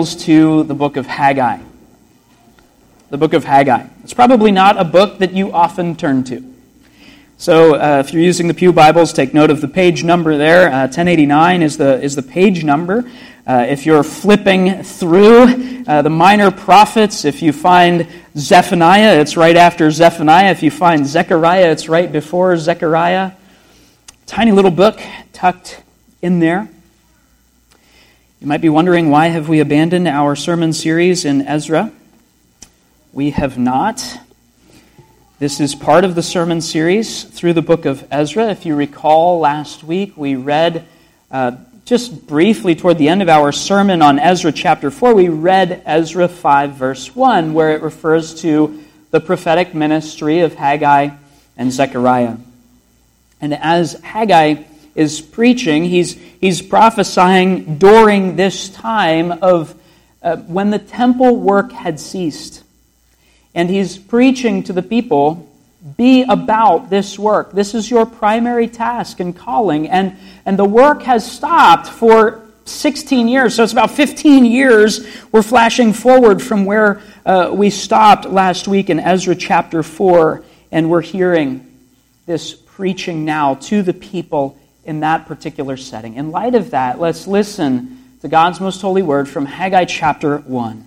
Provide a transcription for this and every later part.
to the book of Haggai. The book of Haggai. It's probably not a book that you often turn to. So if you're using the Pew Bibles, take note of the page number there. 1089 is the page number. If you're flipping through the minor prophets, if you find Zephaniah, it's right after Zephaniah. If you find Zechariah, it's right before Zechariah. Tiny little book tucked in there. You might be wondering, why have we abandoned our sermon series in Ezra? We have not. This is part of the sermon series through the book of Ezra. If you recall, last week we read, just briefly toward the end of our sermon on Ezra chapter 4, we read Ezra 5 verse 1, where it refers to the prophetic ministry of Haggai and Zechariah. And as Haggai is preaching, he's prophesying during this time of when the temple work had ceased. And he's preaching to the people, be about this work. This is your primary task and calling. And the work has stopped for 16 years. So it's about 15 years. We're flashing forward from where we stopped last week in Ezra chapter 4. And we're hearing this preaching now to the people in that particular setting. In light of that, let's listen to God's most holy word from Haggai chapter 1.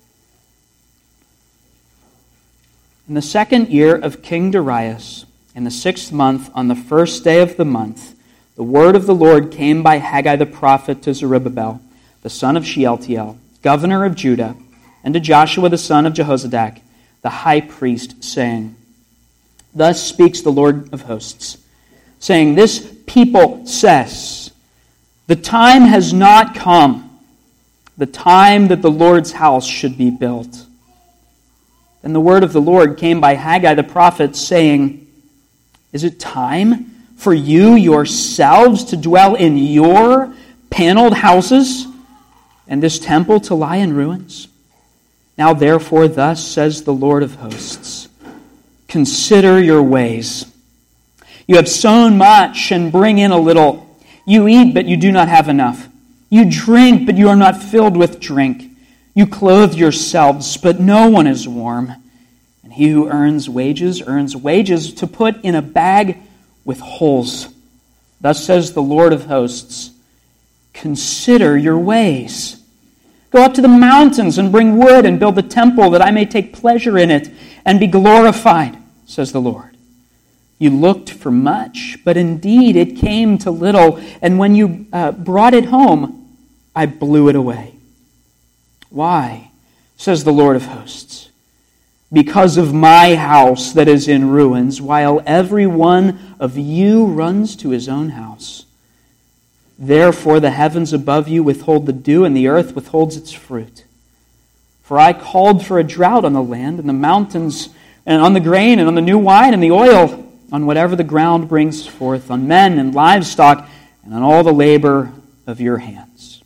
In the second year of King Darius, in the 6th month, on the first day of the month, the word of the Lord came by Haggai the prophet to Zerubbabel, the son of Shealtiel, governor of Judah, and to Joshua the son of Jehozadak, the high priest, saying, Thus speaks the Lord of hosts, saying, This people says, The time has not come, the time that the Lord's house should be built. Then the word of the Lord came by Haggai the prophet, saying, Is it time for you yourselves to dwell in your paneled houses, and this temple to lie in ruins? Now therefore, thus says the Lord of hosts, Consider your ways. You have sown much and bring in a little. You eat, but you do not have enough. You drink, but you are not filled with drink. You clothe yourselves, but no one is warm. And he who earns wages to put in a bag with holes. Thus says the Lord of hosts, Consider your ways. Go up to the mountains and bring wood and build the temple, that I may take pleasure in it and be glorified, says the Lord. You looked for much, but indeed it came to little, and when you brought it home, I blew it away. Why, says the Lord of hosts? Because of my house that is in ruins, while every one of you runs to his own house. Therefore the heavens above you withhold the dew, and the earth withholds its fruit. For I called for a drought on the land, and the mountains, and on the grain, and on the new wine, and the oil, on whatever the ground brings forth, on men and livestock, and on all the labor of your hands.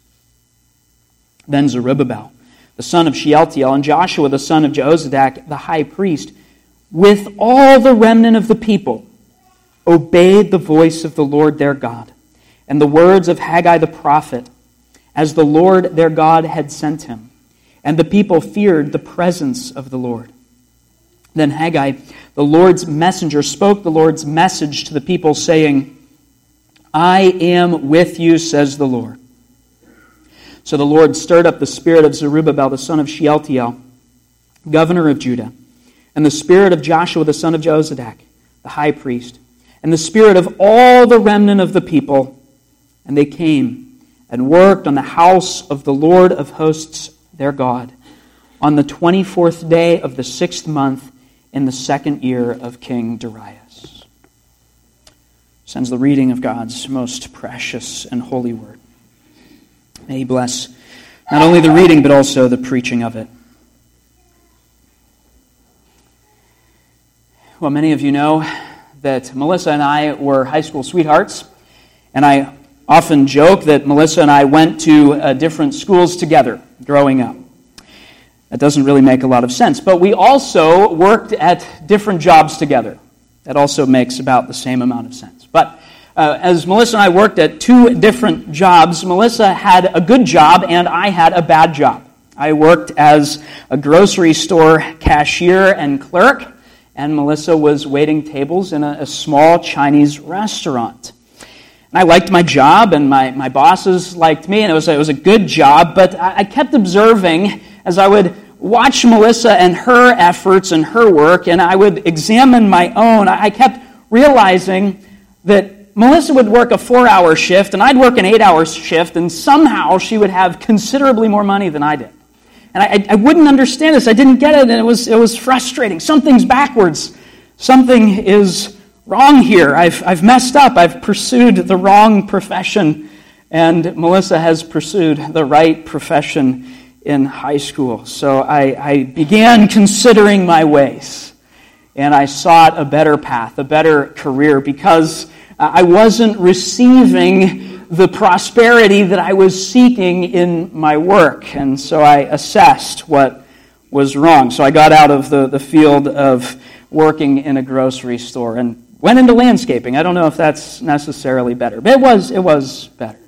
Then Zerubbabel, the son of Shealtiel, and Joshua, the son of Jehozadak, the high priest, with all the remnant of the people, obeyed the voice of the Lord their God, and the words of Haggai the prophet, as the Lord their God had sent him. And the people feared the presence of the Lord. Then Haggai, the Lord's messenger, spoke the Lord's message to the people, saying, I am with you, says the Lord. So the Lord stirred up the spirit of Zerubbabel, the son of Shealtiel, governor of Judah, and the spirit of Joshua, the son of Jehozadak, the high priest, and the spirit of all the remnant of the people. And they came and worked on the house of the Lord of hosts, their God, on the 24th day of the 6th month, in the second year of King Darius. Sends the reading of God's most precious and holy word. May he bless not only the reading, but also the preaching of it. Well, many of you know that Melissa and I were high school sweethearts, and I often joke that Melissa and I went to different schools together growing up. That doesn't really make a lot of sense. But we also worked at different jobs together. That also makes about the same amount of sense. But as Melissa and I worked at two different jobs, Melissa had a good job and I had a bad job. I worked as a grocery store cashier and clerk, and Melissa was waiting tables in a small Chinese restaurant. And I liked my job, and my bosses liked me, and it was a good job, but I kept observing as I would watch Melissa and her efforts and her work, and I would examine my own. I kept realizing that Melissa would work a 4-hour shift, and I'd work an 8-hour shift, and somehow she would have considerably more money than I did. And I wouldn't understand this. I didn't get it, and it was frustrating. Something's backwards. Something is wrong here. I've messed up. I've pursued the wrong profession, and Melissa has pursued the right profession in high school. So I began considering my ways, and I sought a better path, a better career, because I wasn't receiving the prosperity that I was seeking in my work. And so I assessed what was wrong. So I got out of the field of working in a grocery store and went into landscaping. I don't know if that's necessarily better, but it was better.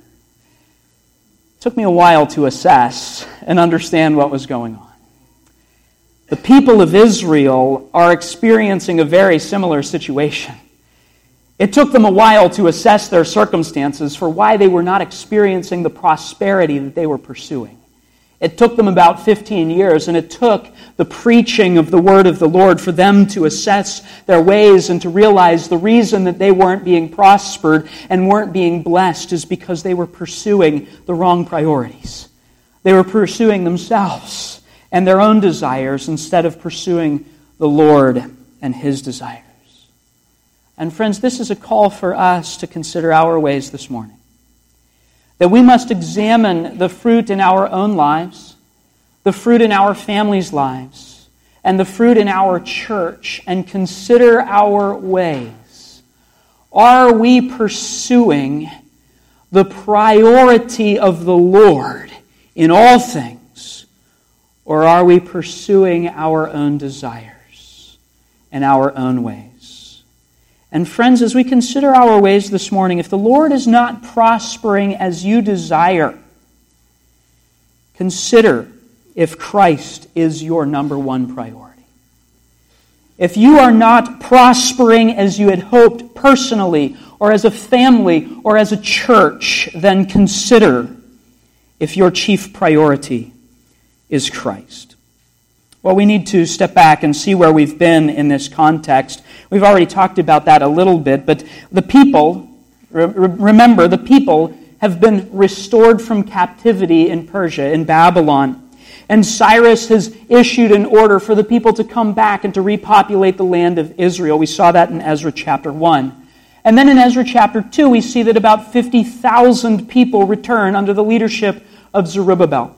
It took me a while to assess and understand what was going on. The people of Israel are experiencing a very similar situation. It took them a while to assess their circumstances for why they were not experiencing the prosperity that they were pursuing. It took them about 15 years, and it took the preaching of the word of the Lord for them to assess their ways and to realize the reason that they weren't being prospered and weren't being blessed is because they were pursuing the wrong priorities. They were pursuing themselves and their own desires instead of pursuing the Lord and His desires. And friends, this is a call for us to consider our ways this morning. That we must examine the fruit in our own lives, the fruit in our families' lives, and the fruit in our church, and consider our ways. Are we pursuing the priority of the Lord in all things, or are we pursuing our own desires and our own ways? And friends, as we consider our ways this morning, if the Lord is not prospering as you desire, consider if Christ is your number one priority. If you are not prospering as you had hoped personally, or as a family, or as a church, then consider if your chief priority is Christ. Well, we need to step back and see where we've been in this context. We've already talked about that a little bit, but the people, remember, the people have been restored from captivity in Persia, in Babylon. And Cyrus has issued an order for the people to come back and to repopulate the land of Israel. We saw that in Ezra chapter 1. And then in Ezra chapter 2, we see that about 50,000 people return under the leadership of Zerubbabel.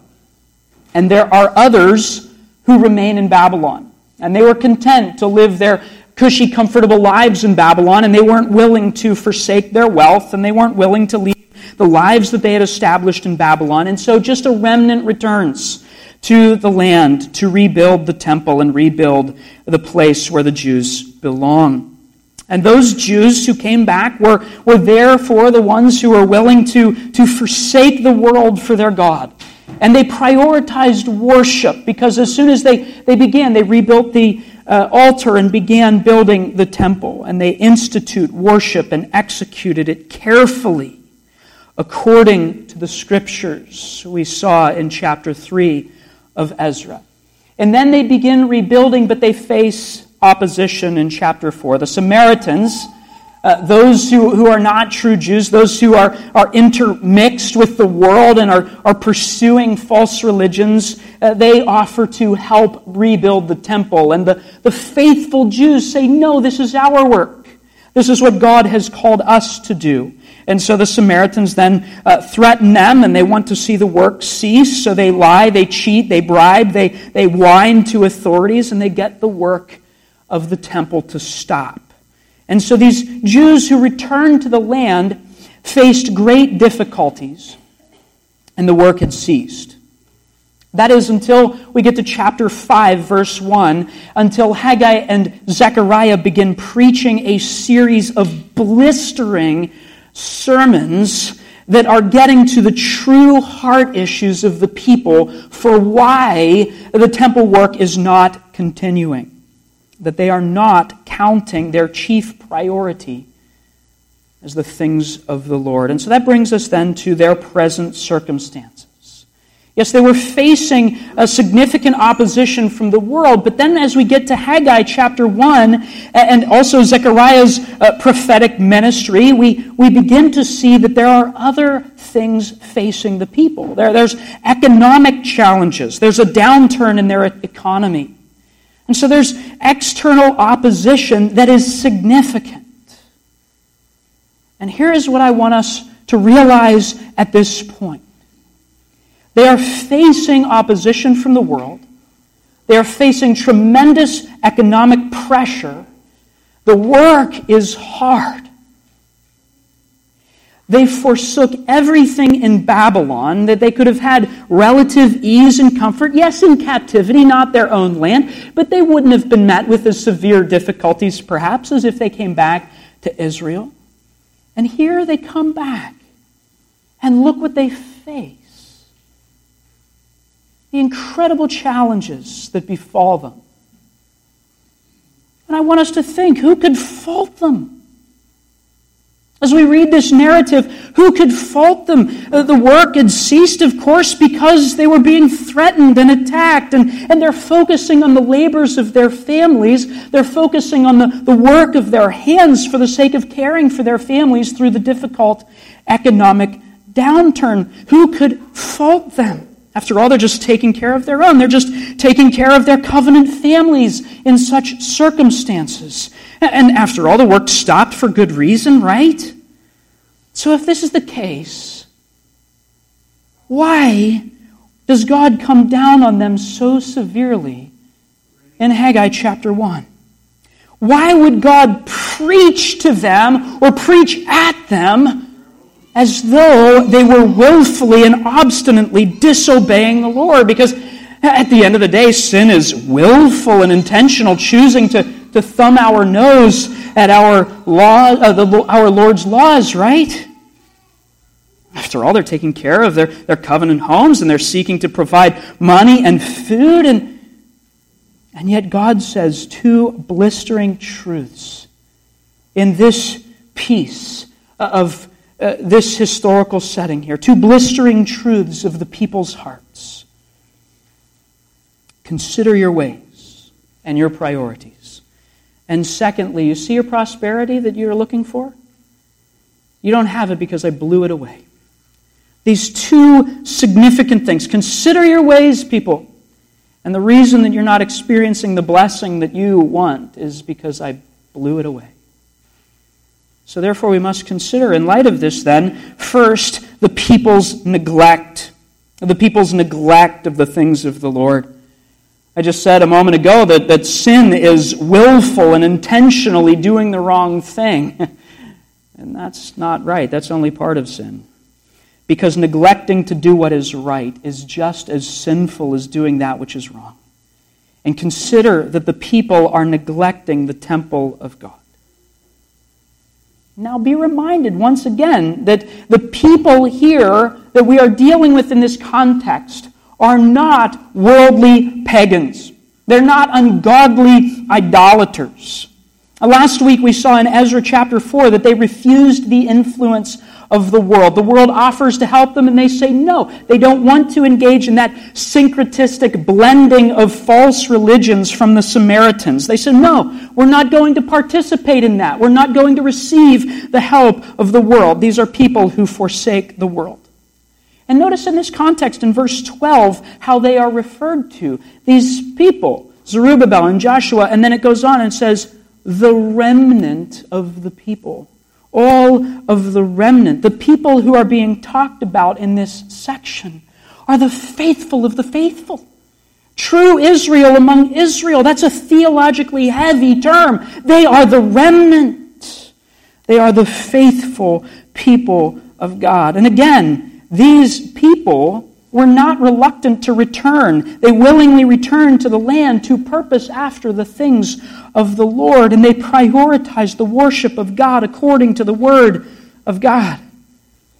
And there are others who remain in Babylon. And they were content to live their cushy, comfortable lives in Babylon, and they weren't willing to forsake their wealth, and they weren't willing to leave the lives that they had established in Babylon. And so just a remnant returns to the land to rebuild the temple and rebuild the place where the Jews belong. And those Jews who came back were therefore the ones who were willing to forsake the world for their God. And they prioritized worship because as soon as they rebuilt the altar and began building the temple. And they institute worship and executed it carefully according to the scriptures we saw in chapter 3 of Ezra. And then they begin rebuilding, but they face opposition in chapter 4. The Samaritans, those who are not true Jews, those who are intermixed with the world and are pursuing false religions, they offer to help rebuild the temple. And the faithful Jews say, no, this is our work. This is what God has called us to do. And so the Samaritans then threaten them, and they want to see the work cease. So they lie, they cheat, they bribe, they whine to authorities, and they get the work of the temple to stop. And so these Jews who returned to the land faced great difficulties, and the work had ceased. That is until we get to chapter 5, verse 1, until Haggai and Zechariah begin preaching a series of blistering sermons that are getting to the true heart issues of the people for why the temple work is not continuing. That they are not counting their chief priority as the things of the Lord. And so that brings us then to their present circumstances. Yes, they were facing a significant opposition from the world, but then as we get to Haggai chapter 1 and also Zechariah's prophetic ministry, we begin to see that there are other things facing the people. There's economic challenges. There's a downturn in their economy. And so there's external opposition that is significant. And here is what I want us to realize at this point. They are facing opposition from the world. They are facing tremendous economic pressure. The work is hard. They forsook everything in Babylon that they could have had relative ease and comfort. Yes, in captivity, not their own land, but they wouldn't have been met with as severe difficulties, perhaps, as if they came back to Israel. And here they come back, and look what they face. The incredible challenges that befall them. And I want us to think, who could fault them? As we read this narrative, who could fault them? The work had ceased, of course, because they were being threatened and attacked, and they're focusing on the labors of their families. They're focusing on the work of their hands for the sake of caring for their families through the difficult economic downturn. Who could fault them? After all, they're just taking care of their own. They're just taking care of their covenant families in such circumstances. And after all, the work stopped for good reason, right? So if this is the case, why does God come down on them so severely in Haggai chapter 1? Why would God preach to them or preach at them as though they were willfully and obstinately disobeying the Lord? Because at the end of the day, sin is willful and intentional, choosing to thumb our nose at our Lord's laws, right? After all, they're taking care of their covenant homes, and they're seeking to provide money and food, and yet God says two blistering truths in this piece of this historical setting here. Two blistering truths of the people's hearts. Consider your ways and your priorities. And secondly, you see your prosperity that you're looking for? You don't have it because I blew it away. These two significant things. Consider your ways, people. And the reason that you're not experiencing the blessing that you want is because I blew it away. So therefore we must consider, in light of this then, first, the people's neglect. The people's neglect of the things of the Lord. I just said a moment ago that sin is willful and intentionally doing the wrong thing. And that's not right. That's only part of sin. Because neglecting to do what is right is just as sinful as doing that which is wrong. And consider that the people are neglecting the temple of God. Now be reminded once again that the people here that we are dealing with in this context are not worldly pagans. They're not ungodly idolaters. Last week we saw in Ezra chapter 4 that they refused the influence of the world. The world offers to help them and they say no. They don't want to engage in that syncretistic blending of false religions from the Samaritans. They said no, we're not going to participate in that. We're not going to receive the help of the world. These are people who forsake the world. And notice in this context in verse 12 how they are referred to. These people, Zerubbabel and Joshua, and then it goes on and says, the remnant of the people. All of the remnant. The people who are being talked about in this section are the faithful of the faithful. True Israel among Israel. That's a theologically heavy term. They are the remnant. They are the faithful people of God. And again, these people were not reluctant to return. They willingly returned to the land to purpose after the things of the Lord, and they prioritized the worship of God according to the Word of God.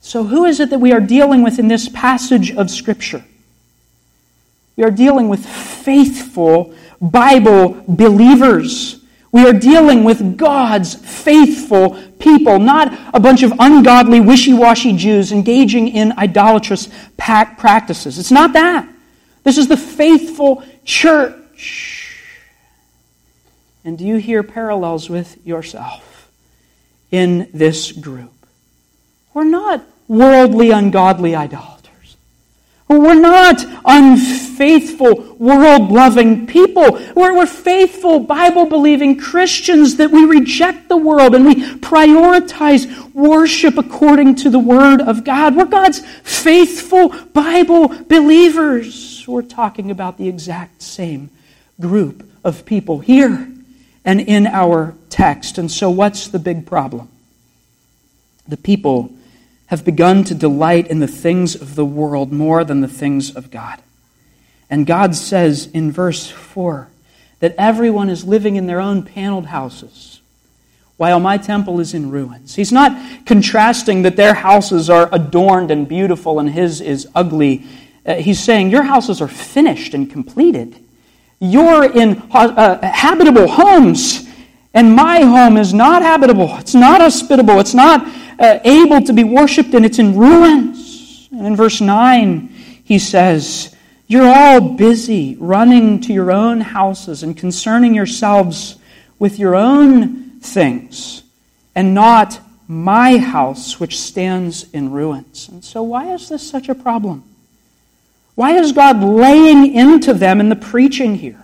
So who is it that we are dealing with in this passage of Scripture? We are dealing with faithful Bible believers. We are dealing with God's faithful people, not a bunch of ungodly, wishy-washy Jews engaging in idolatrous practices. It's not that. This is the faithful church. And do you hear parallels with yourself in this group? We're not worldly, ungodly idolaters. We're not unfaithful, world-loving people. We're faithful, Bible-believing Christians that we reject the world and we prioritize worship according to the Word of God. We're God's faithful Bible believers. We're talking about the exact same group of people here and in our text. And so what's the big problem? The people have begun to delight in the things of the world more than the things of God. And God says in verse 4 that everyone is living in their own paneled houses while my temple is in ruins. He's not contrasting that their houses are adorned and beautiful and his is ugly. He's saying your houses are finished and completed. You're in habitable homes, and my home is not habitable. It's not hospitable. It's not able to be worshipped, and it's in ruins. And in verse 9, he says, you're all busy running to your own houses and concerning yourselves with your own things, and not my house, which stands in ruins. And so why is this such a problem? Why is God laying into them in the preaching here?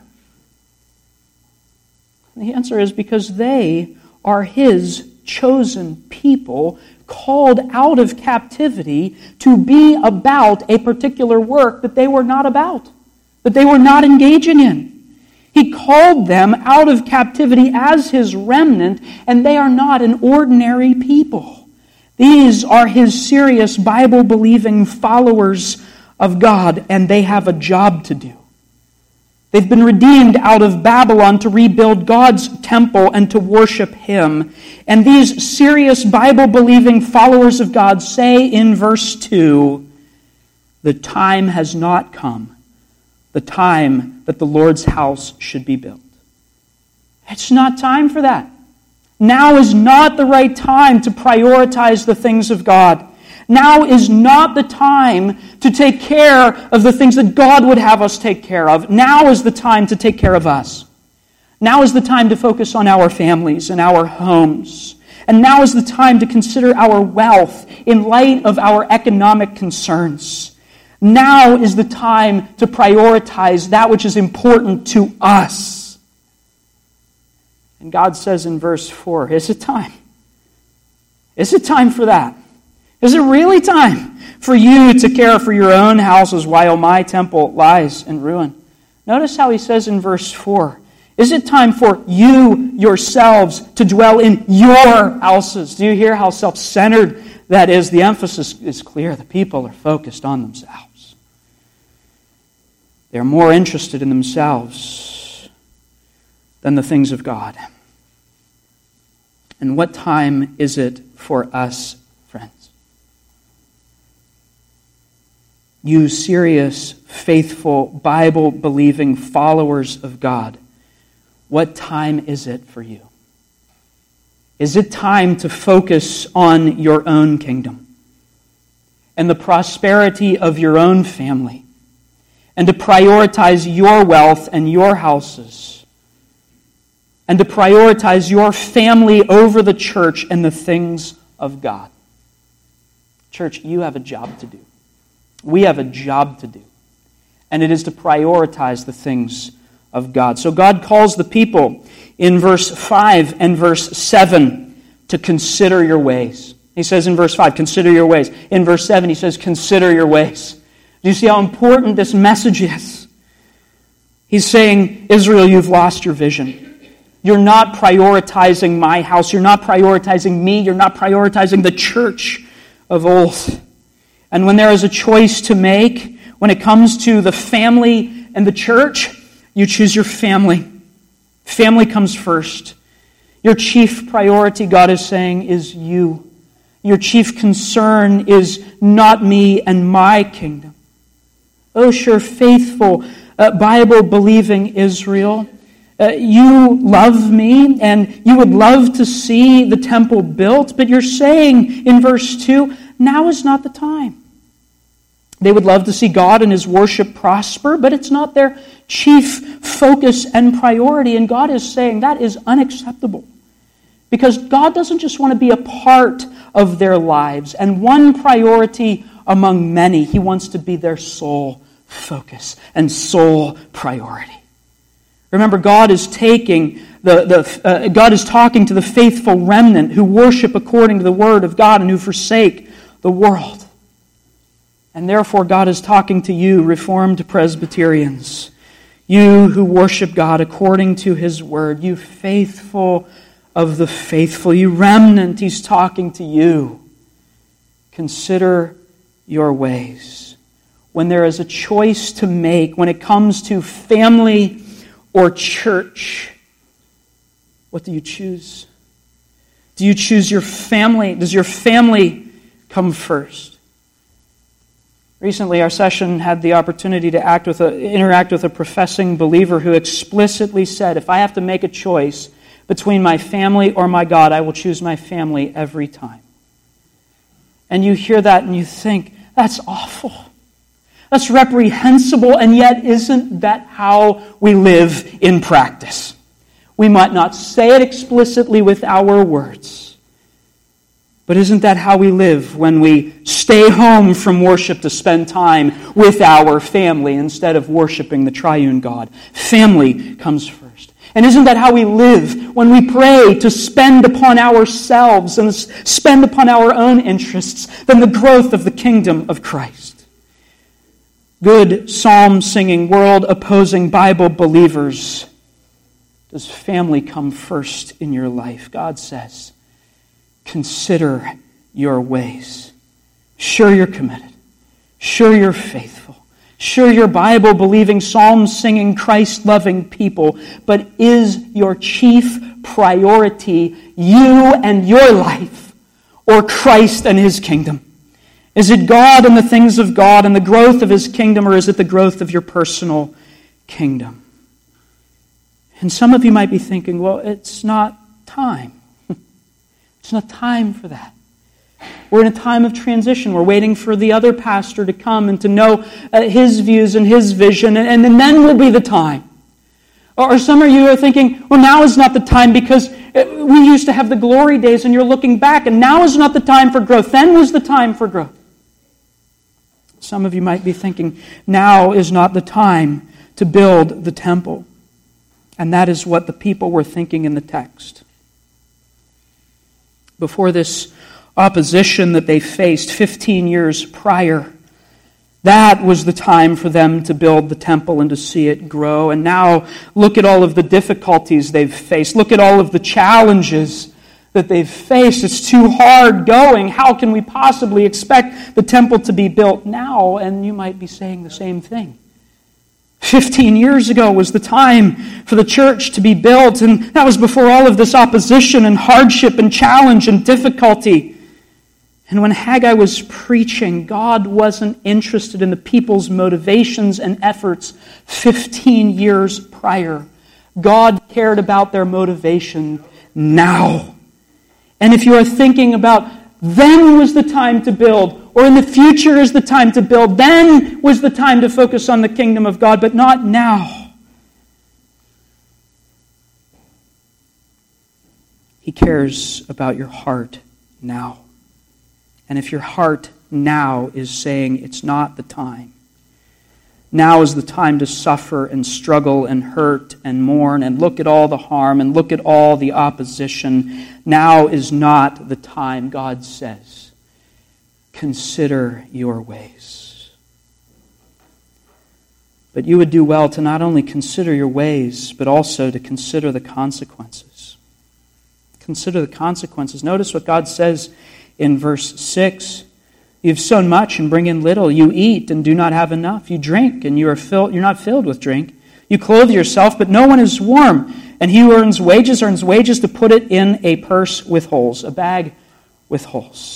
The answer is because they are his chosen people, called out of captivity to be about a particular work that they were not about, that they were not engaging in. He called them out of captivity as his remnant, and they are not an ordinary people. These are his serious Bible-believing followers of God, and they have a job to do. They've been redeemed out of Babylon to rebuild God's temple and to worship him. And these serious Bible-believing followers of God say in verse 2, the time has not come, the time that the Lord's house should be built. It's not time for that. Now is not the right time to prioritize the things of God. Now is not the time to take care of the things that God would have us take care of. Now is the time to take care of us. Now is the time to focus on our families and our homes. And now is the time to consider our wealth in light of our economic concerns. Now is the time to prioritize that which is important to us. And God says in verse 4, is it time? Is it time for that? Is it really time for you to care for your own houses while my temple lies in ruin? Notice how he says in verse 4, is it time for you yourselves to dwell in your houses? Do you hear how self-centered that is? The emphasis is clear. The people are focused on themselves. They're more interested in themselves than the things of God. And what time is it for us, friends? You serious, faithful, Bible-believing followers of God, what time is it for you? Is it time to focus on your own kingdom and the prosperity of your own family and to prioritize your wealth and your houses and to prioritize your family over the church and the things of God? Church, you have a job to do. We have a job to do, and it is to prioritize the things of God. So God calls the people in verse 5 and verse 7 to consider your ways. He says in verse 5, consider your ways. In verse 7, he says, consider your ways. Do you see how important this message is? He's saying, Israel, you've lost your vision. You're not prioritizing my house. You're not prioritizing me. You're not prioritizing the church of old. And when there is a choice to make, when it comes to the family and the church, you choose your family. Family comes first. Your chief priority, God is saying, is you. Your chief concern is not me and my kingdom. Oh, sure, faithful, Bible-believing Israel, you love me and you would love to see the temple built, but you're saying in verse 2, now is not the time. They would love to see God and His worship prosper, but it's not their chief focus and priority. And God is saying that is unacceptable. Because God doesn't just want to be a part of their lives and one priority among many. He wants to be their sole focus and sole priority. Remember, God is talking to the faithful remnant who worship according to the Word of God and who forsake the world. And therefore, God is talking to you, Reformed Presbyterians, you who worship God according to His Word, you faithful of the faithful, you remnant, He's talking to you. Consider your ways. When there is a choice to make, when it comes to family or church, what do you choose? Do you choose your family? Does your family come first? Recently, our session had the opportunity to interact with a professing believer who explicitly said, if I have to make a choice between my family or my God, I will choose my family every time. And you hear that and you think, that's awful. That's reprehensible, and yet isn't that how we live in practice? We might not say it explicitly with our words, but isn't that how we live when we stay home from worship to spend time with our family instead of worshiping the triune God? Family comes first. And isn't that how we live when we pray to spend upon ourselves and spend upon our own interests than the growth of the kingdom of Christ? Good psalm-singing, world-opposing Bible believers, does family come first in your life? God says, consider your ways. Sure, you're committed. Sure, you're faithful. Sure, you're Bible-believing, psalm-singing, Christ-loving people. But is your chief priority you and your life, or Christ and His kingdom? Is it God and the things of God and the growth of His kingdom, or is it the growth of your personal kingdom? And some of you might be thinking, well, it's not time. It's not time for that. We're in a time of transition. We're waiting for the other pastor to come and to know his views and his vision, and then will be the time. Or some of you are thinking, well, now is not the time because we used to have the glory days and you're looking back, and now is not the time for growth. Then was the time for growth. Some of you might be thinking, now is not the time to build the temple. And that is what the people were thinking in the text. Before this opposition that they faced 15 years prior, that was the time for them to build the temple and to see it grow. And now look at all of the difficulties they've faced. Look at all of the challenges that they've faced. It's too hard going. How can we possibly expect the temple to be built now? And you might be saying the same thing. 15 years ago was the time for the church to be built, and that was before all of this opposition and hardship and challenge and difficulty. And when Haggai was preaching, God wasn't interested in the people's motivations and efforts 15 years prior. God cared about their motivation now. And if you are thinking about then was the time to build, or in the future is the time to build, then was the time to focus on the kingdom of God, but not now. He cares about your heart now. And if your heart now is saying it's not the time, now is the time to suffer and struggle and hurt and mourn and look at all the harm and look at all the opposition. Now is not the time, God says. Consider your ways. But you would do well to not only consider your ways, but also to consider the consequences. Consider the consequences. Notice what God says in verse 6. You've sown much and bring in little. You eat and do not have enough. You drink and you're not filled with drink. You clothe yourself, but no one is warm. And he who earns wages to put it in a purse with holes, a bag with holes.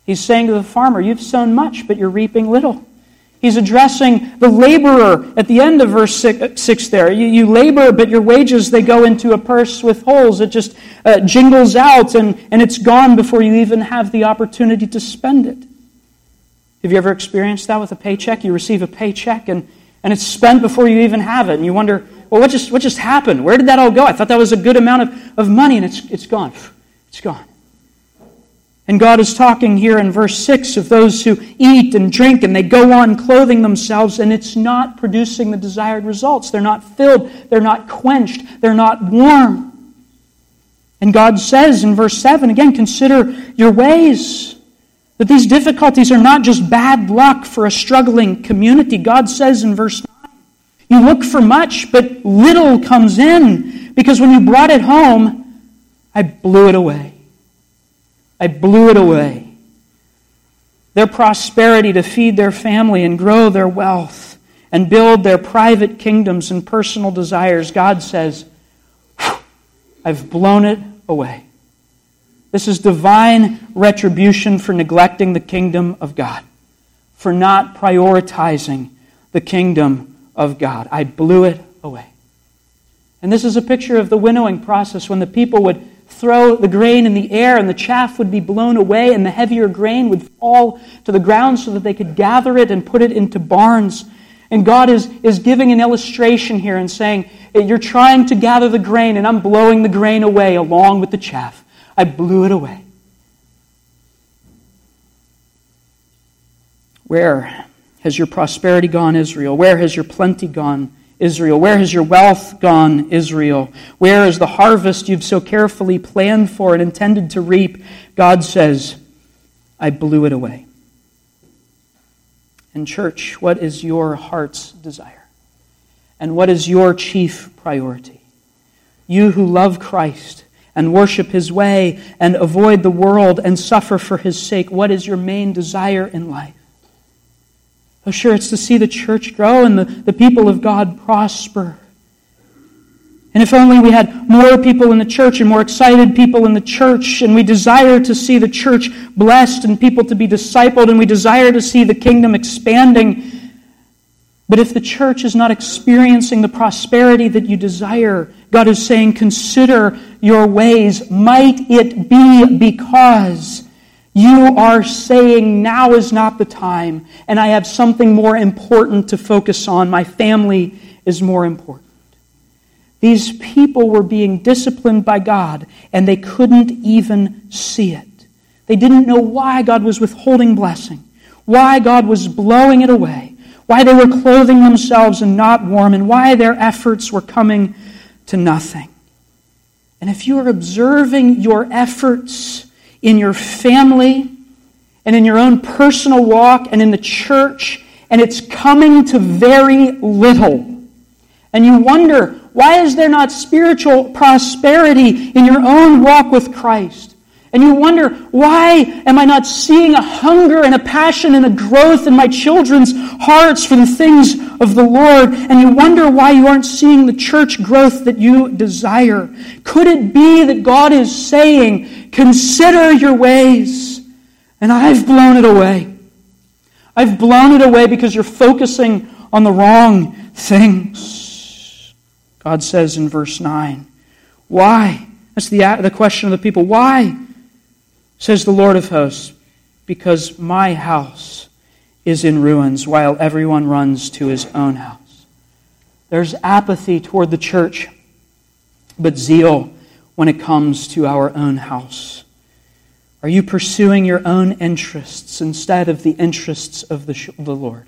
He's saying to the farmer, you've sown much, but you're reaping little. He's addressing the laborer at the end of verse 6 there. You labor, but your wages, they go into a purse with holes. It just jingles out, and it's gone before you even have the opportunity to spend it. Have you ever experienced that with a paycheck? You receive a paycheck, and it's spent before you even have it. And you wonder, well, what just happened? Where did that all go? I thought that was a good amount of money, and it's gone. It's gone. And God is talking here in verse 6 of those who eat and drink and they go on clothing themselves, and it's not producing the desired results. They're not filled. They're not quenched. They're not warm. And God says in verse 7, again, consider your ways. That these difficulties are not just bad luck for a struggling community. God says in verse 9, you look for much, but little comes in, because when you brought it home, I blew it away. I blew it away. Their prosperity to feed their family and grow their wealth and build their private kingdoms and personal desires, God says, I've blown it away. This is divine retribution for neglecting the kingdom of God, for not prioritizing the kingdom of God. I blew it away. And this is a picture of the winnowing process, when the people would throw the grain in the air and the chaff would be blown away and the heavier grain would fall to the ground so that they could gather it and put it into barns. And God is giving an illustration here and saying, you're trying to gather the grain and I'm blowing the grain away along with the chaff. I blew it away. Where has your prosperity gone, Israel? Where has your plenty gone, Israel? Where has your wealth gone, Israel? Where is the harvest you've so carefully planned for and intended to reap? God says, I blew it away. And church, what is your heart's desire? And what is your chief priority? You who love Christ and worship His way and avoid the world and suffer for His sake, what is your main desire in life? Oh, sure, it's to see the church grow and the people of God prosper. And if only we had more people in the church and more excited people in the church, and we desire to see the church blessed and people to be discipled, and we desire to see the kingdom expanding. But if the church is not experiencing the prosperity that you desire, God is saying, consider your ways. Might it be because you are saying, now is not the time, and I have something more important to focus on. My family is more important. These people were being disciplined by God, and they couldn't even see it. They didn't know why God was withholding blessing, why God was blowing it away, why they were clothing themselves and not warm, and why their efforts were coming to nothing. And if you are observing your efforts in your family and in your own personal walk and in the church, and it's coming to very little, and you wonder, why is there not spiritual prosperity in your own walk with Christ? And you wonder, why am I not seeing a hunger and a passion and a growth in my children's hearts for the things of the Lord? And you wonder why you aren't seeing the church growth that you desire. Could it be that God is saying, consider your ways, and I've blown it away. I've blown it away because you're focusing on the wrong things. God says in verse 9, why? That's the question of the people. Why? Says the Lord of hosts, because my house is in ruins while everyone runs to his own house. There's apathy toward the church, but zeal when it comes to our own house. Are you pursuing your own interests instead of the interests of the Lord?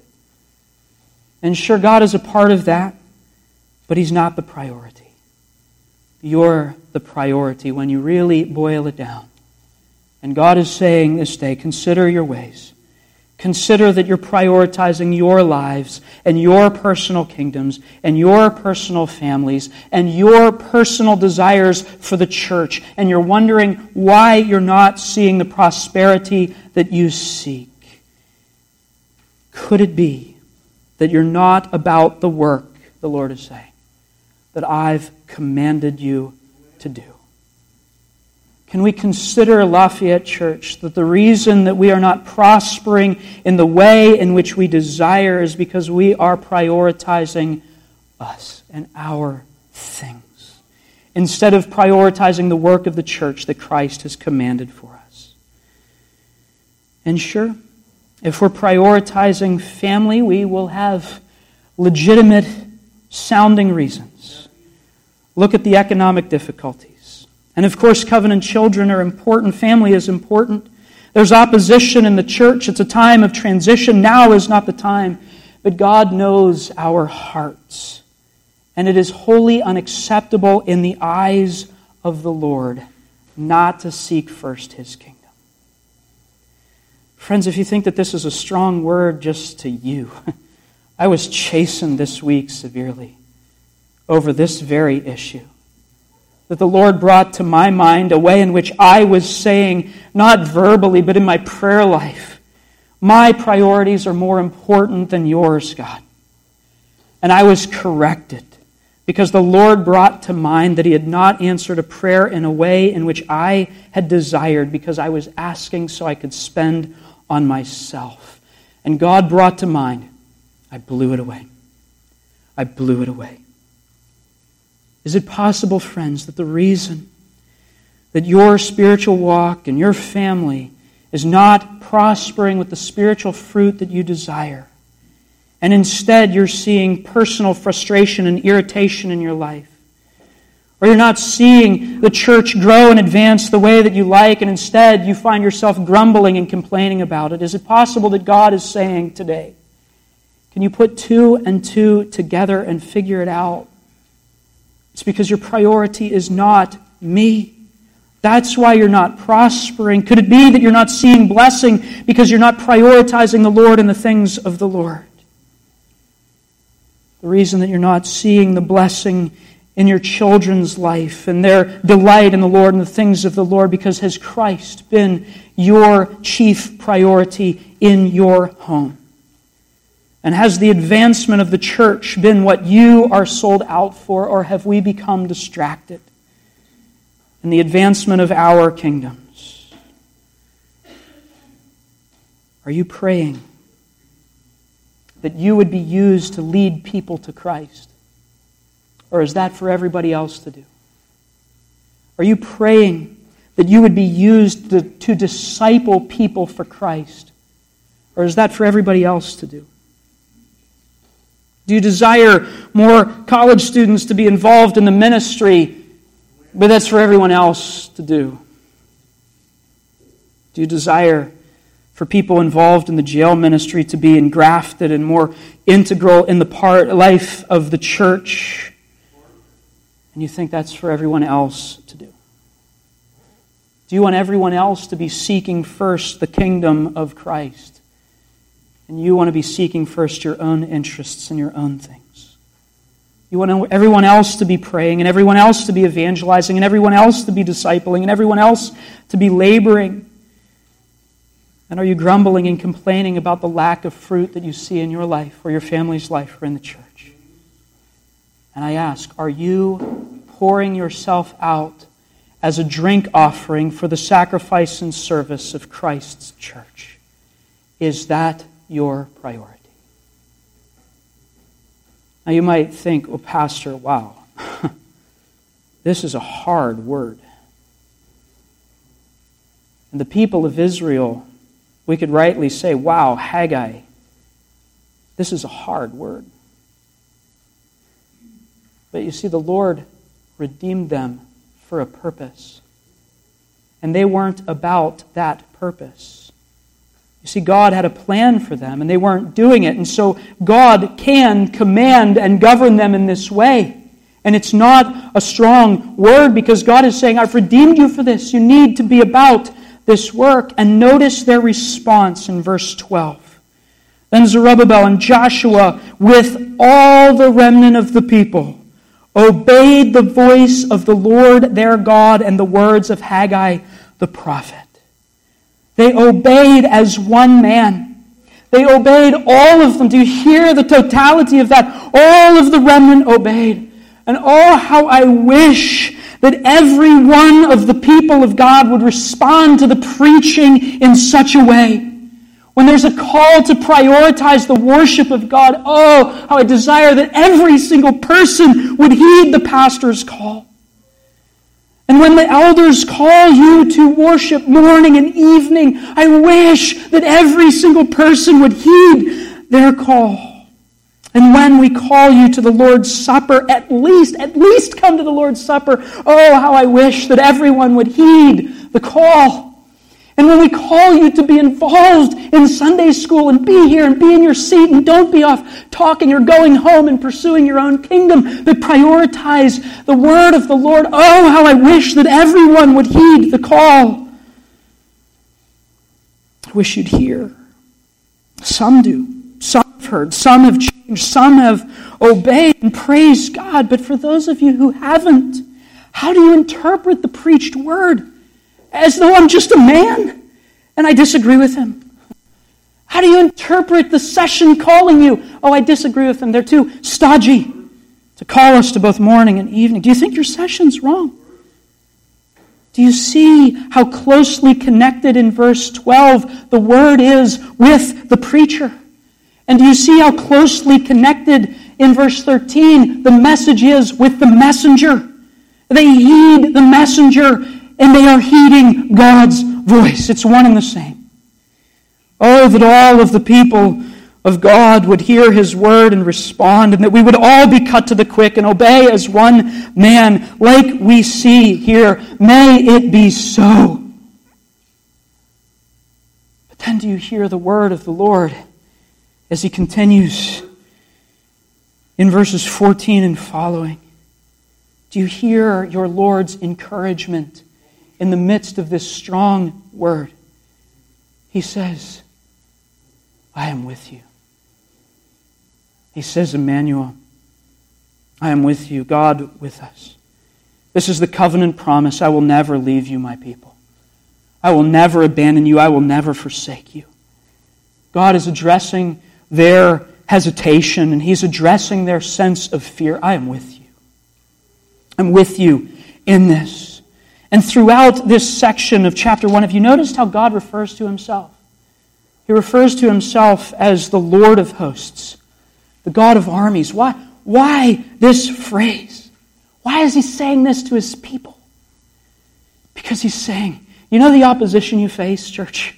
And sure, God is a part of that, but He's not the priority. You're the priority when you really boil it down. And God is saying this day, consider your ways. Consider that you're prioritizing your lives and your personal kingdoms and your personal families and your personal desires for the church. And you're wondering why you're not seeing the prosperity that you seek. Could it be that you're not about the work, the Lord is saying, that I've commanded you to do? can we consider, Lafayette Church, that the reason that we are not prospering in the way in which we desire is because we are prioritizing us and our things, instead of prioritizing the work of the church that Christ has commanded for us. And sure, if we're prioritizing family, we will have legitimate sounding reasons. Look at the economic difficulties. And of course, covenant children are important. Family is important. There's opposition in the church. It's a time of transition. Now is not the time. But God knows our hearts. And it is wholly unacceptable in the eyes of the Lord not to seek first His kingdom. Friends, if you think that this is a strong word just to you, I was chastened this week severely over this very issue. That the Lord brought to my mind a way in which I was saying, not verbally, but in my prayer life, my priorities are more important than yours, God. And I was corrected because the Lord brought to mind that He had not answered a prayer in a way in which I had desired because I was asking so I could spend on myself. And God brought to mind, I blew it away. I blew it away. Is it possible, friends, that the reason that your spiritual walk and your family is not prospering with the spiritual fruit that you desire, and instead you're seeing personal frustration and irritation in your life, or you're not seeing the church grow and advance the way that you like, and instead you find yourself grumbling and complaining about it? Is it possible that God is saying today, can you put two and two together and figure it out? It's because your priority is not me. That's why you're not prospering. Could it be that you're not seeing blessing because you're not prioritizing the Lord and the things of the Lord? The reason that you're not seeing the blessing in your children's life and their delight in the Lord and the things of the Lord, because has Christ been your chief priority in your home? And has the advancement of the church been what you are sold out for, or have we become distracted in the advancement of our kingdoms? Are you praying that you would be used to lead people to Christ? Or is that for everybody else to do? Are you praying that you would be used to disciple people for Christ? Or is that for everybody else to do? Do you desire more college students to be involved in the ministry, but that's for everyone else to do? Do you desire for people involved in the jail ministry to be engrafted and more integral in the life of the church, and you think that's for everyone else to do? Do you want everyone else to be seeking first the kingdom of Christ? And you want to be seeking first your own interests and your own things. You want everyone else to be praying, and everyone else to be evangelizing, and everyone else to be discipling, and everyone else to be laboring. And are you grumbling and complaining about the lack of fruit that you see in your life, or your family's life, or in the church? And I ask, are you pouring yourself out as a drink offering for the sacrifice and service of Christ's church? Is that your priority? Now you might think, well, Pastor, wow, this is a hard word. And the people of Israel, we could rightly say, wow, Haggai, this is a hard word. But you see, the Lord redeemed them for a purpose. And they weren't about that purpose. You see, God had a plan for them, and they weren't doing it. And so God can command and govern them in this way. And it's not a strong word, because God is saying, I've redeemed you for this. You need to be about this work. And notice their response in verse 12. Then Zerubbabel and Joshua, with all the remnant of the people, obeyed the voice of the Lord their God and the words of Haggai the prophet. They obeyed as one man. They obeyed, all of them. Do you hear the totality of that? All of the remnant obeyed. And oh, how I wish that every one of the people of God would respond to the preaching in such a way. When there's a call to prioritize the worship of God, oh, how I desire that every single person would heed the pastor's call. And when the elders call you to worship morning and evening, I wish that every single person would heed their call. And when we call you to the Lord's Supper, at least come to the Lord's Supper. Oh, how I wish that everyone would heed the call. And when we call you to be involved in Sunday school and be here and be in your seat and don't be off talking or going home and pursuing your own kingdom, but prioritize the word of the Lord. Oh, how I wish that everyone would heed the call. I wish you'd hear. Some do. Some have heard. Some have changed. Some have obeyed and praised God. But for those of you who haven't, how do you interpret the preached word? As though I'm just a man and I disagree with him. How do you interpret the session calling you? Oh, I disagree with them. They're too stodgy to call us to both morning and evening. Do you think your session's wrong? Do you see how closely connected in verse 12 the word is with the preacher? And do you see how closely connected in verse 13 the message is with the messenger? They heed the messenger and they are heeding God's voice. It's one and the same. Oh, that all of the people of God would hear his word and respond, and that we would all be cut to the quick and obey as one man, like we see here. May it be so. But then do you hear the word of the Lord as he continues in verses 14 and following? Do you hear your Lord's encouragement in the midst of this strong word? He says, I am with you. He says, Emmanuel, I am with you, God with us. This is the covenant promise. I will never leave you, my people. I will never abandon you. I will never forsake you. God is addressing their hesitation, and he's addressing their sense of fear. I am with you. I'm with you in this. And throughout this section of chapter 1, have you noticed how God refers to himself? He refers to himself as the Lord of hosts, the God of armies. Why this phrase? Why is he saying this to his people? Because he's saying, you know the opposition you face, church?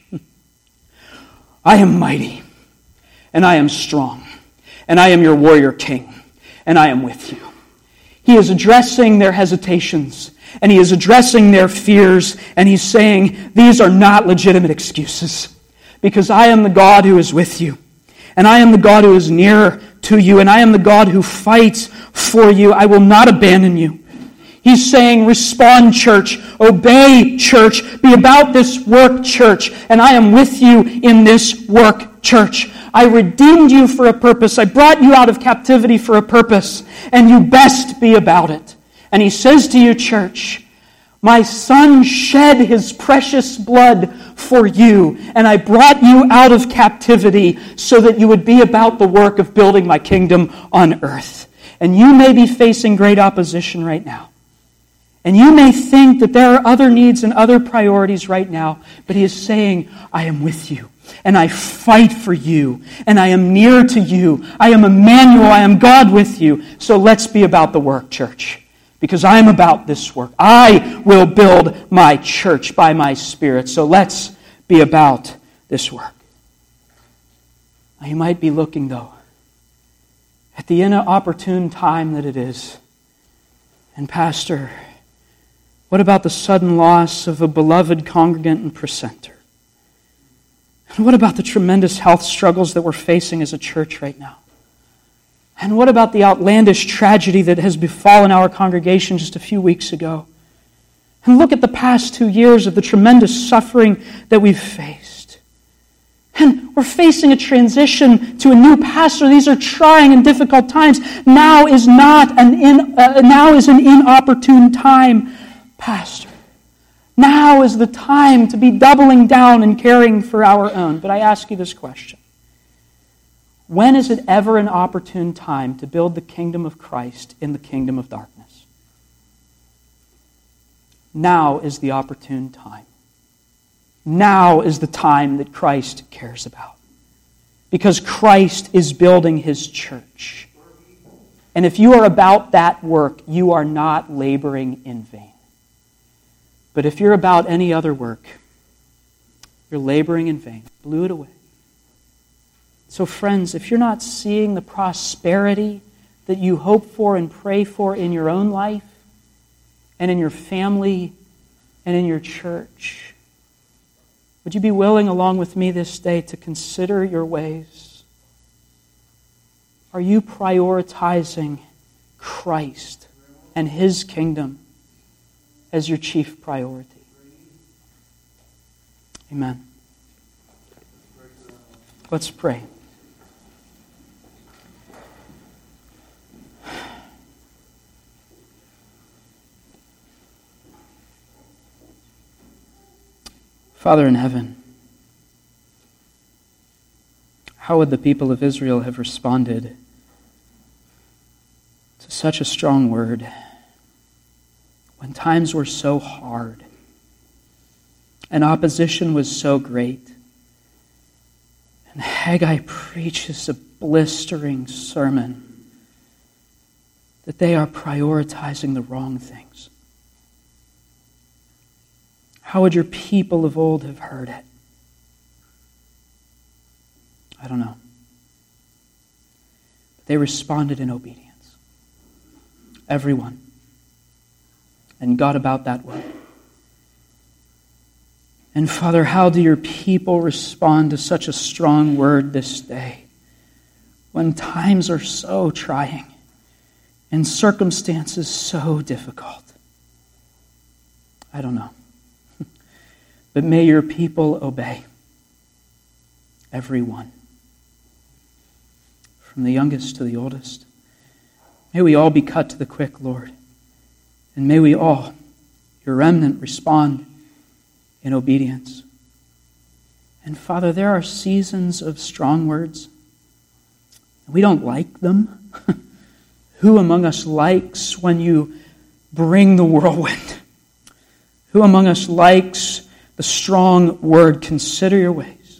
I am mighty, and I am strong, and I am your warrior king, and I am with you. He is addressing their hesitations, and he is addressing their fears, and he's saying, these are not legitimate excuses, because I am the God who is with you, and I am the God who is near to you, and I am the God who fights for you. I will not abandon you. He's saying, respond, church. Obey, church. Be about this work, church. And I am with you in this work, church. I redeemed you for a purpose. I brought you out of captivity for a purpose. And you best be about it. And he says to you, church, my son shed his precious blood for you, and I brought you out of captivity so that you would be about the work of building my kingdom on earth. And you may be facing great opposition right now. And you may think that there are other needs and other priorities right now, but he is saying, I am with you, and I fight for you, and I am near to you. I am Emmanuel, I am God with you. So let's be about the work, church. Because I am about this work. I will build my church by my Spirit. So let's be about this work. Now you might be looking, though, at the inopportune time that it is. And Pastor, what about the sudden loss of a beloved congregant and precentor? And what about the tremendous health struggles that we're facing as a church right now? And what about the outlandish tragedy that has befallen our congregation just a few weeks ago? And look at the past 2 years of the tremendous suffering that we've faced. And we're facing a transition to a new pastor. These are trying and difficult times. Now is an inopportune time, Pastor. Now is the time to be doubling down and caring for our own. But I ask you this question. When is it ever an opportune time to build the kingdom of Christ in the kingdom of darkness? now is the opportune time. Now is the time that Christ cares about. Because Christ is building His church. And if you are about that work, you are not laboring in vain. But if you're about any other work, you're laboring in vain. Blew it away. So friends, if you're not seeing the prosperity that you hope for and pray for in your own life, and in your family, and in your church, would you be willing, along with me this day, to consider your ways? Are you prioritizing Christ and His kingdom as your chief priority? Amen. Let's pray. Father in heaven, how would the people of Israel have responded to such a strong word when times were so hard and opposition was so great? And Haggai preaches a blistering sermon that they are prioritizing the wrong things. How would your people of old have heard it? I don't know. But they responded in obedience. Everyone. And got about that word. And Father, how do your people respond to such a strong word this day when times are so trying and circumstances so difficult? I don't know. But may your people obey. Everyone. From the youngest to the oldest. May we all be cut to the quick, Lord. And may we all, your remnant, respond in obedience. And Father, there are seasons of strong words. We don't like them. Who among us likes when you bring the whirlwind? Who among us likes the strong word, consider your ways?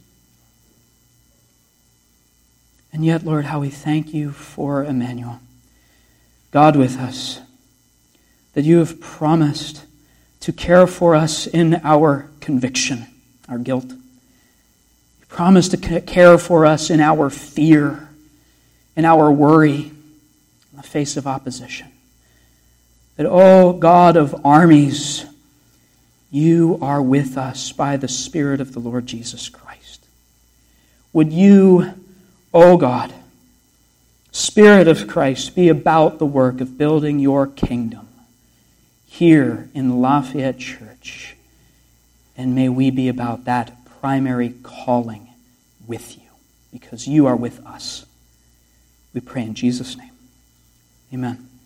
And yet, Lord, how we thank you for Emmanuel, God with us, that you have promised to care for us in our conviction, our guilt. You promised to care for us in our fear, in our worry, in the face of opposition. That, oh God of armies, you are with us by the Spirit of the Lord Jesus Christ. Would you, O God, Spirit of Christ, be about the work of building your kingdom here in Lafayette Church, and may we be about that primary calling with you, because you are with us. We pray in Jesus' name. Amen.